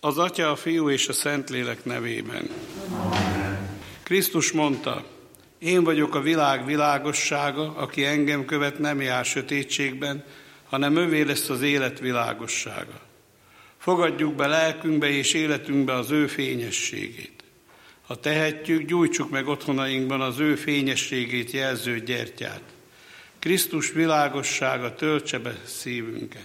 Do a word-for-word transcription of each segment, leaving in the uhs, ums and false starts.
Az Atya, a Fiú és a Szentlélek nevében. Amen. Krisztus mondta, én vagyok a világ világossága, aki engem követ, nem jár sötétségben, hanem övé lesz az élet világossága. Fogadjuk be lelkünkbe és életünkbe az ő fényességét. Ha tehetjük, gyújtsuk meg otthonainkban az ő fényességét jelző gyertyát. Krisztus világossága töltse be szívünket.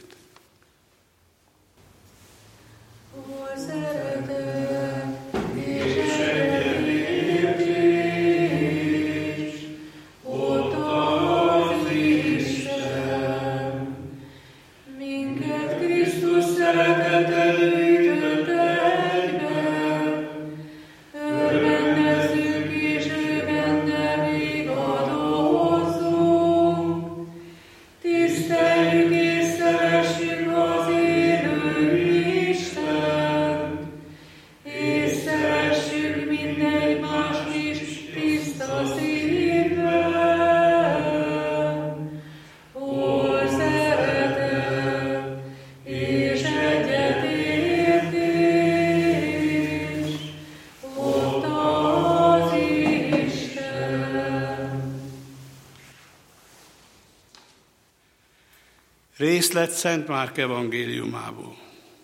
Részlet Szent Márk evangéliumából.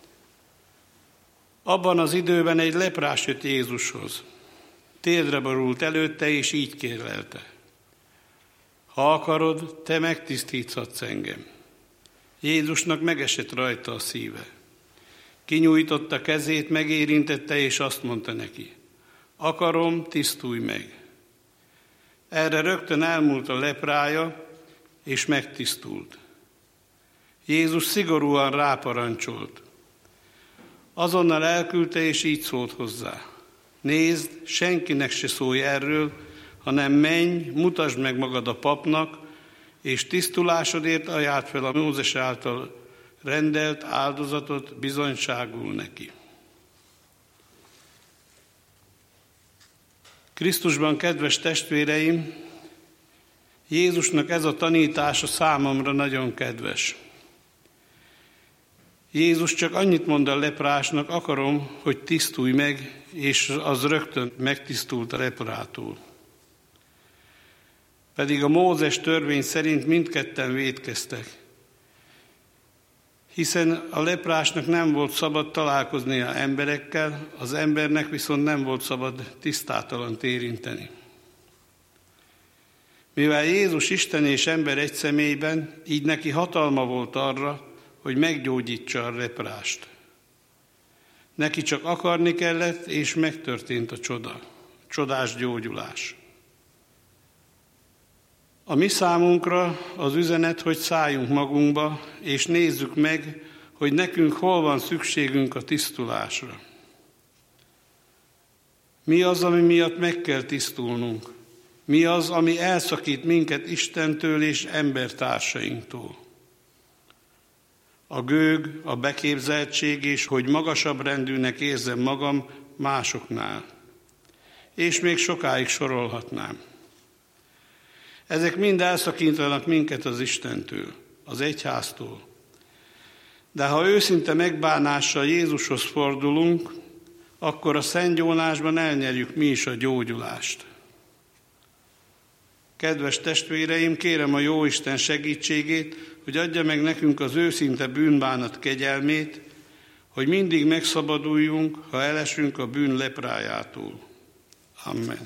Abban az időben egy leprás jött Jézushoz. Térdre borult előtte, és így kérlelte. Ha akarod, te megtisztíthatsz engem. Jézusnak megesett rajta a szíve. Kinyújtotta kezét, megérintette, és azt mondta neki, akarom, tisztulj meg. Erre rögtön elmúlt a leprája, és megtisztult. Jézus szigorúan ráparancsolt. Azonnal elküldte, és így szólt hozzá. Nézd, senkinek se szólj erről, hanem menj, mutasd meg magad a papnak, és tisztulásodért ajáld fel a Mózes által rendelt áldozatot bizonyságul neki. Krisztusban, kedves testvéreim, Jézusnak ez a tanítása számomra nagyon kedves. Jézus csak annyit mond a leprásnak, akarom, hogy tisztulj meg, és az rögtön megtisztult a leprától. Pedig a Mózes törvény szerint mindketten vétkeztek, hiszen a leprásnak nem volt szabad találkoznia emberekkel, az embernek viszont nem volt szabad tisztátalant érinteni. Mivel Jézus Isten és ember egy személyben, így neki hatalma volt arra, hogy meggyógyítsa a leprást. Neki csak akarni kellett, és megtörtént a csoda, csodás gyógyulás. A mi számunkra az üzenet, hogy szálljunk magunkba, és nézzük meg, hogy nekünk hol van szükségünk a tisztulásra. Mi az, ami miatt meg kell tisztulnunk? Mi az, ami elszakít minket Istentől és embertársainktól? A gőg, a beképzeltség, és hogy magasabb rendűnek érzem magam másoknál. És még sokáig sorolhatnám. Ezek mind elszakítanak minket az Istentől, az egyháztól. De ha őszinte megbánással Jézushoz fordulunk, akkor a szentgyónásban elnyerjük mi is a gyógyulást. Kedves testvéreim, kérem a Jóisten segítségét, hogy adja meg nekünk az őszinte bűnbánat kegyelmét, hogy mindig megszabaduljunk, ha elesünk a bűn leprájától. Amen.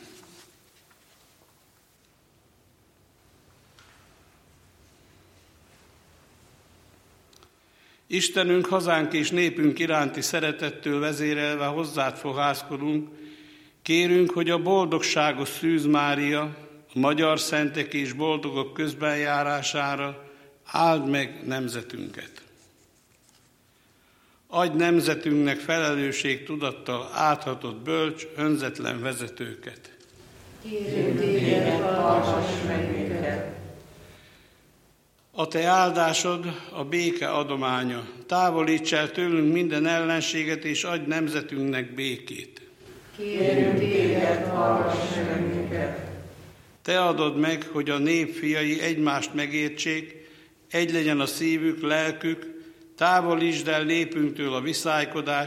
Istenünk, hazánk és népünk iránti szeretettől vezérelve hozzád fohászkodunk, kérünk, hogy a boldogságos Szűz Mária, a magyar szentek és boldogok közbenjárására áld meg nemzetünket. Adj nemzetünknek felelősségtudattal áthatott bölcs, önzetlen vezetőket. Kérünk téged, hallgass meg minket. A te áldásod a béke adománya. Távolíts el tőlünk minden ellenséget, és adj nemzetünknek békét. Kérünk téged, hallgass meg minket. Te adod meg, hogy a nép fiai egymást megértsék, egy legyen a szívük, lelkük, távolítsd el népünktől a viszálykodást,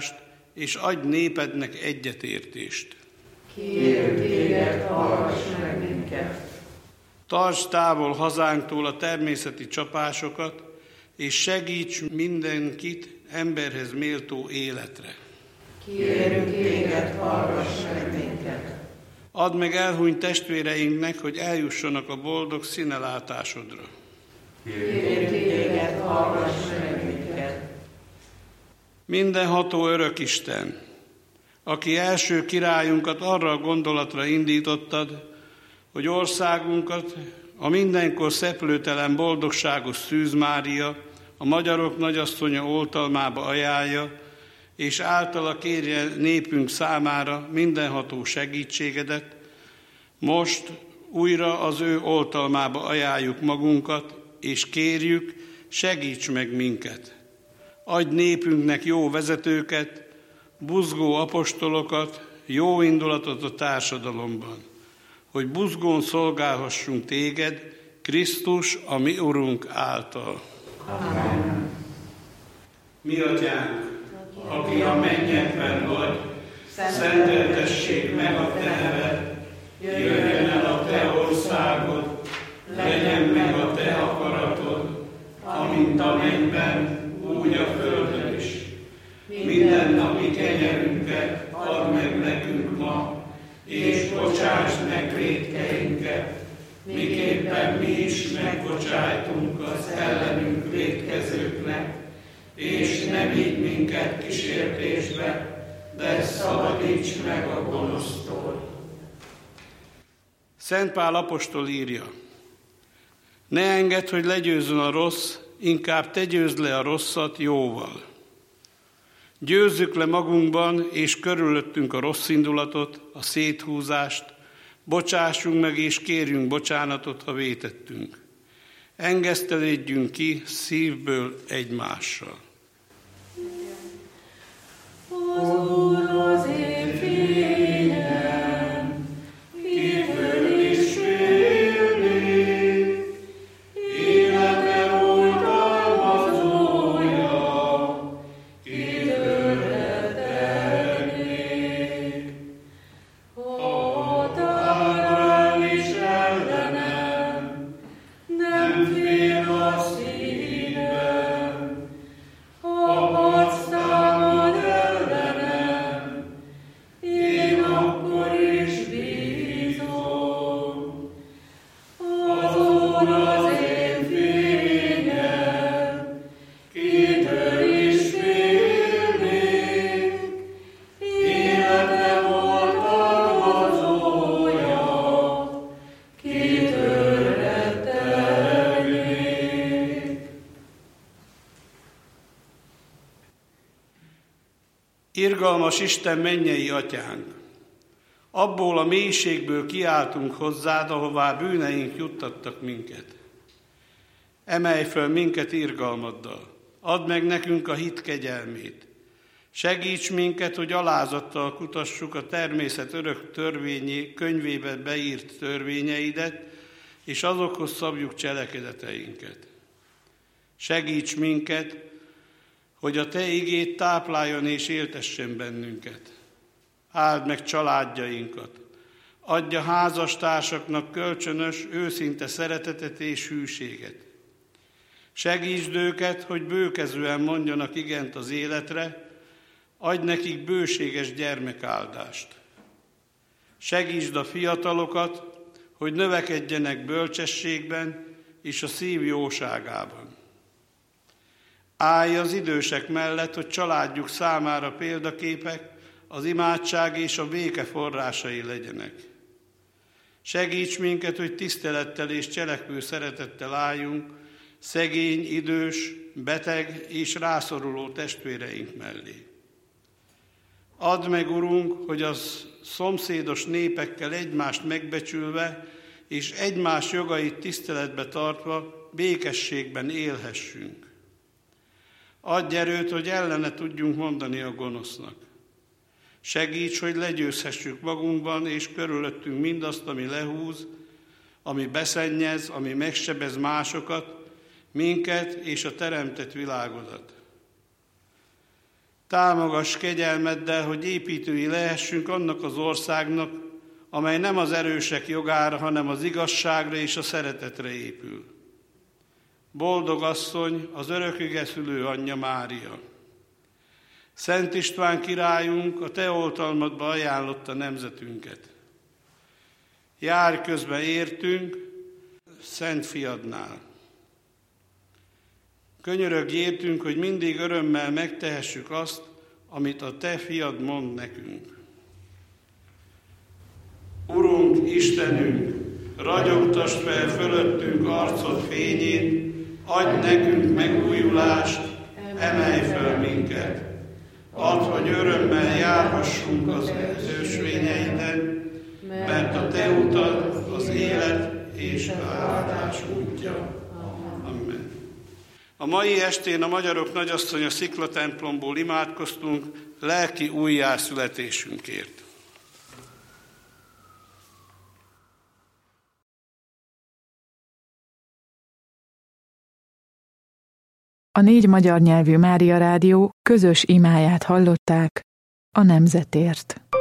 és adj népednek egyetértést. Kérünk téged, hallgass meg minket. Tartsd távol hazánktól a természeti csapásokat, és segíts mindenkit emberhez méltó életre. Kérünk téged, hallgass meg minket. Add meg elhunyt testvéreinknek, hogy eljussanak a boldog színelátásodra. Kérünk téged, hallgass meg minket. Mindenható örök Isten, aki első királyunkat arra a gondolatra indítottad, hogy országunkat a mindenkor szeplőtelen boldogságos Szűz Mária, a magyarok nagyasszonya oltalmába ajánlja, és általa kérje népünk számára mindenható segítségedet, most újra az ő oltalmába ajánljuk magunkat, és kérjük, segíts meg minket. Adj népünknek jó vezetőket, buzgó apostolokat, jó indulatot a társadalomban, hogy buzgón szolgálhassunk téged, Krisztus, a mi Urunk által. Amen. Mi atyánk, aki a mennyekben vagy, szenteltessék meg a te neved, jöjjön el a te országod, legyen meg a te akaratod, amint a mennyben, úgy a földön is. Minden napi kenyerünket add meg nekünk ma, és bocsásd meg vétkeinket, miképpen mi is megbocsájtunk az ellenünk vétkezőknek, és ne vigy minket kísértésbe, de szabadíts meg a gonosztól. Szent Pál apostol írja: ne engedd, hogy legyőzzön a rossz, inkább te győzd le a rosszat jóval. Győzzük le magunkban és körülöttünk a rossz indulatot, a széthúzást, bocsássunk meg és kérjünk bocsánatot, ha vétettünk. Engeszteledjünk ki szívből egymással. Az Úr az én fényem, kitől is félnék, élete oltalmazója, kitől rettegnék. Ha tárál is ellenem, nem fél a szívem, ha harc támad ellenem, én akkor is bízom. Az Úr az én fényem, kitől is félnék, életem oltalmazója, kitől rettegnék. Irgalmas Isten, mennyei atyánk, abból a mélységből kiáltunk hozzád, ahová bűneink juttattak minket. Emelj föl minket irgalmaddal, add meg nekünk a hit kegyelmét. Segíts minket, hogy alázattal kutassuk a természet örök törvényé, könyvébe beírt törvényeidet, és azokhoz szabjuk cselekedeteinket. Segíts minket, hogy a te igéd tápláljon és éltessen bennünket. Áld meg családjainkat, adj a házastársaknak kölcsönös, őszinte szeretetet és hűséget. Segítsd őket, hogy bőkezően mondjanak igent az életre, adj nekik bőséges gyermekáldást. Segítsd a fiatalokat, hogy növekedjenek bölcsességben és a szív jóságában. Állj az idősek mellett, hogy családjuk számára példaképek, az imádság és a béke forrásai legyenek. Segíts minket, hogy tisztelettel és cselekvő szeretettel álljunk szegény, idős, beteg és rászoruló testvéreink mellé. Add meg, Urunk, hogy az szomszédos népekkel egymást megbecsülve és egymás jogait tiszteletbe tartva békességben élhessünk. Adj erőt, hogy ellene tudjunk mondani a gonosznak. Segíts, hogy legyőzhessük magunkban és körülöttünk mindazt, ami lehúz, ami beszennyez, ami megsebez másokat, minket és a teremtett világodat. Támogass kegyelmeddel, hogy építői lehessünk annak az országnak, amely nem az erősek jogára, hanem az igazságra és a szeretetre épül. Boldog asszony, az örököge szülő anyja Mária. Szent István királyunk a te oltalmadba ajánlotta nemzetünket. Járj közben értünk, Szent Fiadnál. Könyörögj értünk, hogy mindig örömmel megtehessük azt, amit a te fiad mond nekünk. Urunk, Istenünk, ragyogtasd fel fölöttünk arcod fényét, adj nekünk megújulást, emelj föl minket. Add, hogy örömmel járhassunk az ösvényeiden, mert a te utad az élet és a áldás útja. Amen. A mai estén a Magyarok Nagyasszonya Szikla templomból imádkoztunk lelki újjászületésünkért. A négy magyar nyelvű Mária Rádió közös imáját hallották a nemzetért.